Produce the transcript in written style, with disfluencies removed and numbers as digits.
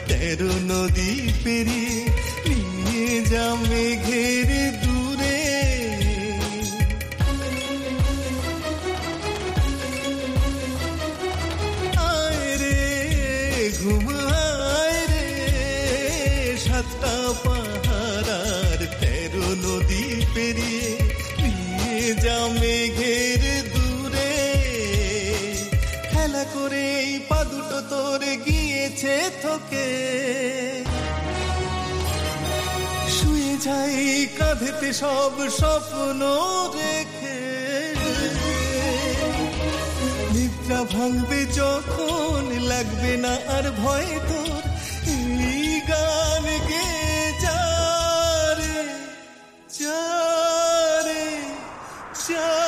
13 নদী পেরিয়ে নিয়ে যা মেঘের দূরে। আয় রে ঘুম আয় রে, 7টা পাহাড়ার 13 নদী পেরিয়ে নিয়ে যা মেঘের দূরে। খেলা করে এই পা দুটো তোর গিয়েছে থকে, শুয়ে যাই কাঁধেতে সব স্বপ্ন রেখে। নিদ্রা ভাঙবে যখন লাগবে না আর ভয় তোর, এই গান গেয়ে যা রে, যা রে, যা।